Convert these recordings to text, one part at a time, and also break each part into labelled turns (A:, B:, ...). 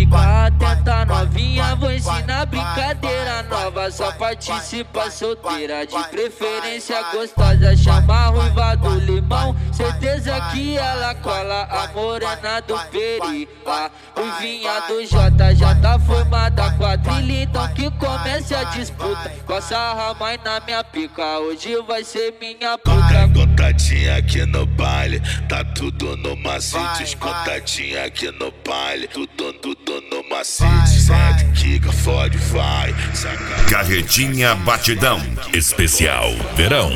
A: Fica atenta novinha, vou ensinar brincadeira nova. Só participa solteira, de preferência gostosa. Chama a ruiva do limão, certeza que ela cola. A morena do peri, a ruivinha do Jota já tá formada quadrilha. Então que comece a disputa, com a sarra mais na minha pica. Hoje vai ser minha puta.
B: Contadinha aqui no baile, tá tudo no macete. Os contadinha aqui no baile, tudo no macete. Sete, quica, fode, vai.
C: Carretinha Batidão Especial Verão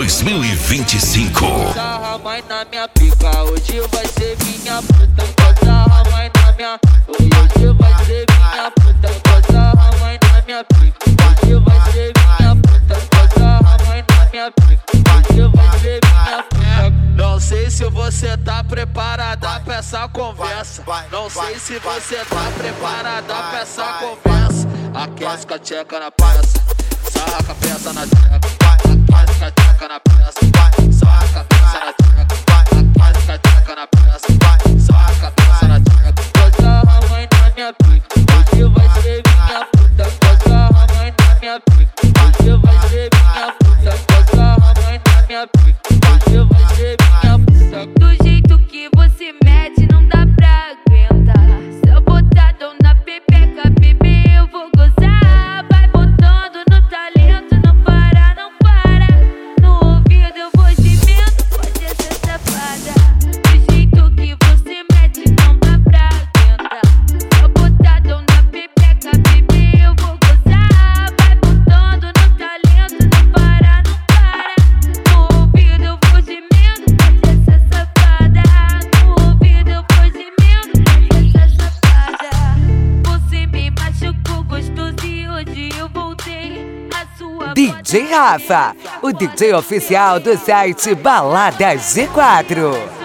C: 2025.
A: Sarra mais na minha pica, hoje vai ser minha puta. Com sarra mais na minha, hoje vai ser minha puta. Com sarra mais na minha pica, hoje vai ser minha puta. Com sarra mais na minha pica, hoje vai ser minha puta. Não sei se você tá preparada pra essa conversa. Não sei se você tá preparada pra essa conversa. Aquece com a tcheca na peça, sarra com a peça na tcheca. Aquece com a tcheca na peça, sarra com a peça na tcheca. Aquece com a tcheca na peça, sarra com a peça na tcheca. Com sarra mãe na minha pica, hoje vai ser minha puta. Com sarra mãe na minha pica, hoje vai ser minha puta. Com sarra mãe na minha pica, hoje vai ser minha puta.
D: Do jeito que você mete não dá pra aguentar. Seu botadão na pepeca, bebê, eu vou gozar. Vai botando no talento, não para, não para. No ouvido eu vou gemendo, pode ser safada. Do jeito que você mete não dá pra aguentar. Seu botadão na pepeca, bebê, eu vou gozar. Vai botando no talento, não para, não para. No ouvido eu vou gemendo, pode ser safada. No ouvido eu vou gemendo, pode ser safada. Você me machucou gostoso e hoje eu voltei. A sua
E: DJ Rafa, o DJ oficial do site Balada G4.